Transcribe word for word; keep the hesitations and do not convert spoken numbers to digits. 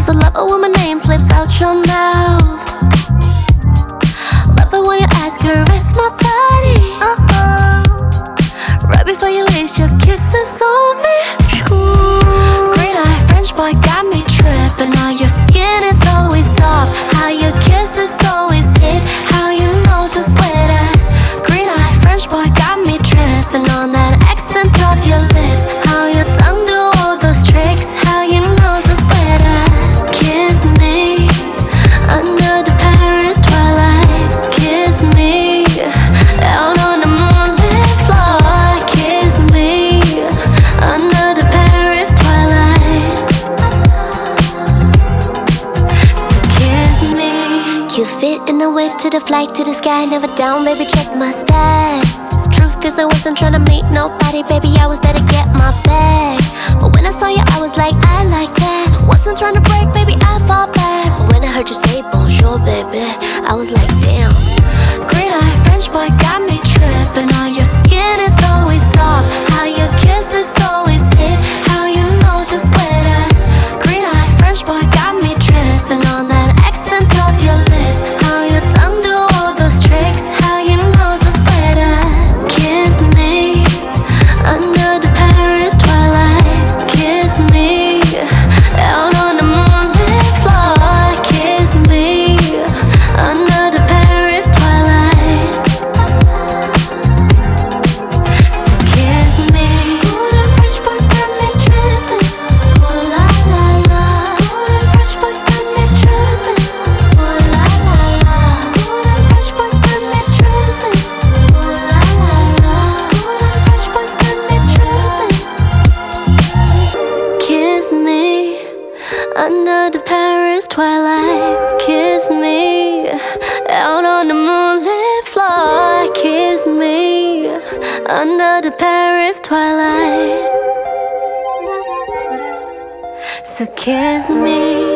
So love it when my name slips out your mouth. Love it when your eyes caress my body. Right before you leave, your kisses on me. Green eye French boy got me tripping. How your skin is always soft, how your kisses always hit, how you know to sweat it. Green eye French boy got me tripping on that accent of your lips, how your tongue do all those tricks, how you know to sweat it. Kiss me under the Paris twilight. Kiss me out on the moonlit floor. Kiss me under the Paris twilight. So kiss me. You fit in the whip to the flight to the sky, never down, baby, check my stats. Truth is I wasn't trying to meet nobody, baby, I was there to get my bag. But when I saw you, I was like, I like that. Wasn't trying to break, baby, I fall back. But when I heard you say bonjour, baby, I was like, damn. Green eye French boy got me tripping. How your skin is always soft, how your kisses always hit, how you know to sweat it. Green eye French boy got me tripping on that accent of your lips, how your tongue do all those tricks, how you know to sweat it. Kiss me under the Paris twilight. Kiss me out on the moonlit floor. Kiss me under the Paris twilight. So kiss me. Ooh, them French boys got me tripping. Ooh la la la. Ooh, them French boys got me tripping. Ooh la la la. Ooh, them French boys got me tripping. Ooh la la la. Ooh, them French boys got me tripping. Kiss me under the Paris twilight. Kiss me out on the moonlit floor. Kiss me under the Paris twilight. So kiss me.